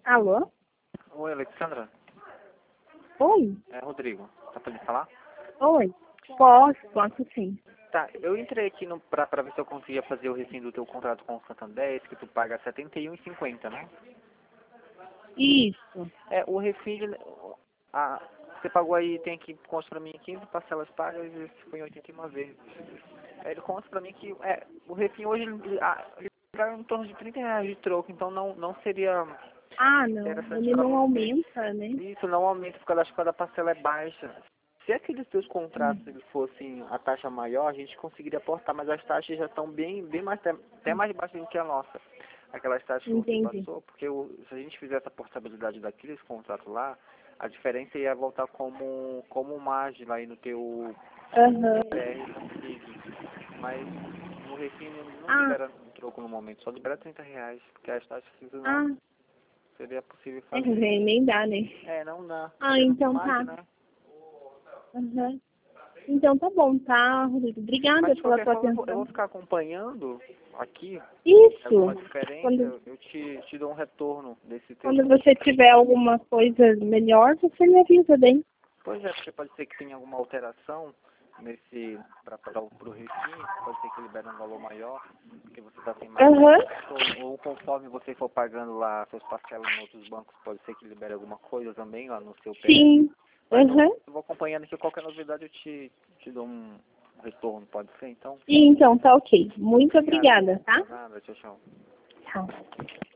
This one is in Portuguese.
Alô? Oi, Alexandra. Oi? É Rodrigo. Tá podendo falar? Oi? Posso sim. Tá, eu entrei aqui pra ver se eu conseguia fazer o refim do teu contrato com o Santander, que tu paga R$ 71,50, né? Isso. É, o refim, você pagou aí, tem aqui, consta pra mim 15 parcelas pagas e foi em 81 vezes. Ele consta pra mim que, o refim hoje, ele paga em torno de R$ 30 de troco, então não seria Ah, não. interessante Ele pra não você. aumenta, né? Isso não aumenta porque eu acho que a parcela é baixa. Se aqueles teus contratos eles fossem a taxa maior, a gente conseguiria aportar, mas as taxas já estão bem mais, até mais baixas do que a nossa. Aquelas taxas que você Entendi. passou, porque se a gente fizesse a portabilidade daqueles contratos lá, a diferença ia voltar como margem lá aí no teu Aham. PR subsídio. Mas no refim não Ah, libera um troco no momento, só libera R$ 30, porque as taxas não ah. seria possível É, fazer. nem dá, né? Não dá, Ah, porque não tem então margem, tá. né? Aham. Então tá bom, tá, Rodrigo? Mas Obrigada de pela qualquer tua forma eu vou atenção. ficar acompanhando aqui. Alguma Isso. diferença, Quando, eu te dou um retorno desse teu. quando você tiver alguma coisa melhor, você me avisa bem. Pois é, porque pode ser que tenha alguma alteração nesse para o refim, pode ser que libere um valor maior, porque você está sem mais Aham. ou conforme você for pagando lá seus parcelas em outros bancos, pode ser que libere alguma coisa também lá no seu PR. Sim. Mas Aham. eu vou acompanhando aqui, qualquer novidade eu te dou um retorno, pode ser então? Então tá ok. Muito Obrigado. obrigada, tá? Nada, tchau, tchau. Tchau.